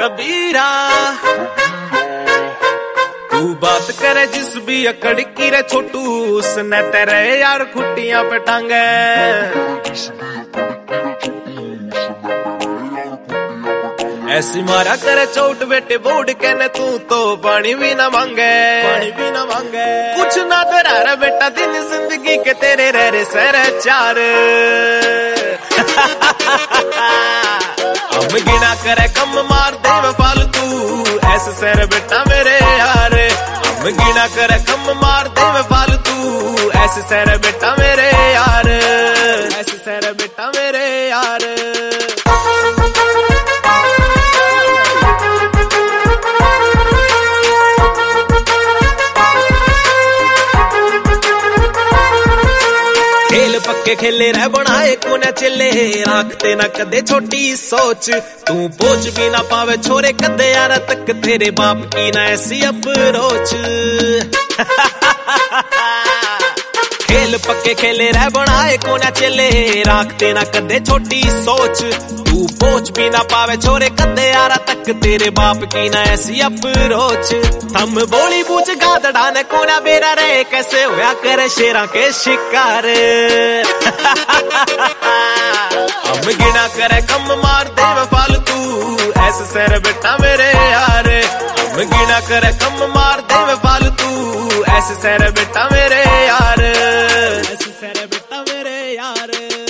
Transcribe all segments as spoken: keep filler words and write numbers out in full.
कबीरा तू बात करे जिस भी अकड़ की रे छोटू उसने तेरे यार खुटियां पे टांगे ऐसी मारा करे चोट बेटे बोर्ड कहने तू तो पानी भी ना मांगे पानी भी ना मांगे कुछ ना तेरा रे बेटा दिन जिंदगी के तेरे रह रे सर चार हम गिना करे कम मार दे फालतू ऐसे सर बेटा मेरे यार हम गिना करे कम मार दे फालतू ऐसे सर बेटा मेरे यार ऐसे सर बेटा मेरे यार खेल पक्के खेले रह बनाए को न चले रखते न कदे छोटी सोच तू पोच भी ना पावे छोरे कदे यार तक तेरे बाप की ना ऐसी अप्रोच खेल पक्के खेले रह बनाए को न चले रखते न कदे छोटी सोच तू पोच भी ना पावे छोरे कदे यार तक तेरे बाप की ना ऐसी अप्रोच हम बोली बूझ गादड़ा ने कोना बेरा रे कैसे होया करे शेरा के शिकार हम गिना करे कम मार दे फालतू ऐसे सर बेटा मेरे यार हम गिना करे कम मार दे फालतू ऐसे सर बेटा मेरे यार ऐसे सर बेटा मेरे यार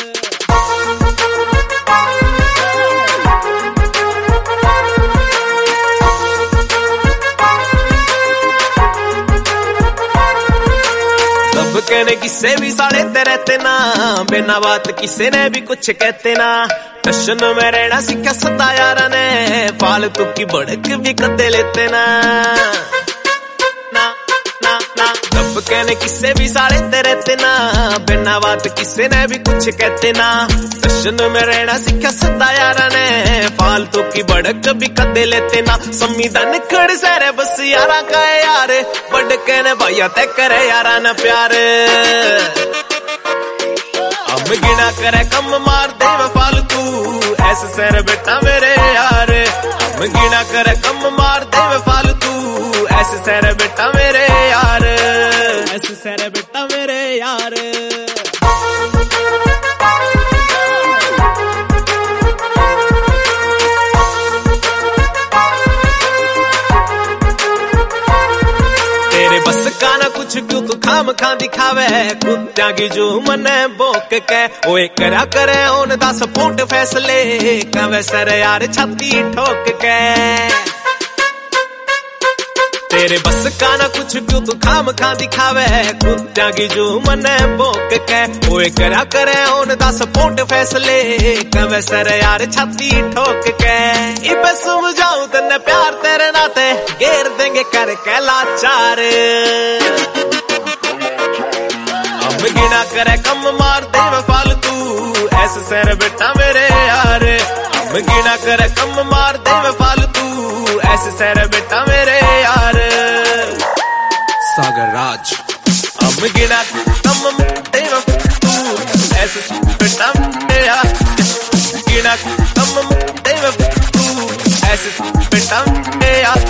कहने किसे भी साड़े ते रहते ना बिना बात किसे ने भी कुछ कहते ना टशन में रहना सीखा सदा यारा ने फालतू की भड़क भी कदे लेते ना ना ना ना तब कहने किसे भी साड़े ते रहते ना बिना बात किसे ने भी कुछ कहते ना टशन में रहना सीखा सदा यारा ने फालतू की भड़क भी कदे लेते ना संविधान खड़ सरे बस यारा का यार बड़ कहने भैया ते करे यारा न प्यार हम गिना करे कम मार दे फालतू ऐसे सर बेटा मेरे यार हम गिना करे कम मार दे फालतू ऐसे सर बेटा मेरे यार ऐसे सर बेटा मेरे यार बस काना कुछ क्यों तू खाम खा दिखावे कुत्तिया की जो मने बोक के ओए करा करे ओन दा सपोर्ट फैसले कवे सर यार छाती ठोक के तेरे बस काना कुछ क्यों तू खाम खा दिखावे कुत्तिया की जो मने बोक के ओए करा करे ओन दा सपोर्ट फैसले कवे सर यार छाती ठोक के इबे समझाऊं तन्ने प्यार तेरे नाते घेर देंगे कर के लाचार हम गिना करे कम मार दे फालतू ऐसे सर बेटा मेरे यार हम गिना करे कम मार दे फालतू ऐसे सर बेटा मेरे यार सागर राज हम गिना कम दे तू ऐसे बेटा मेरे यार गिना कम दे तू ऐसे बेटा मेरे यार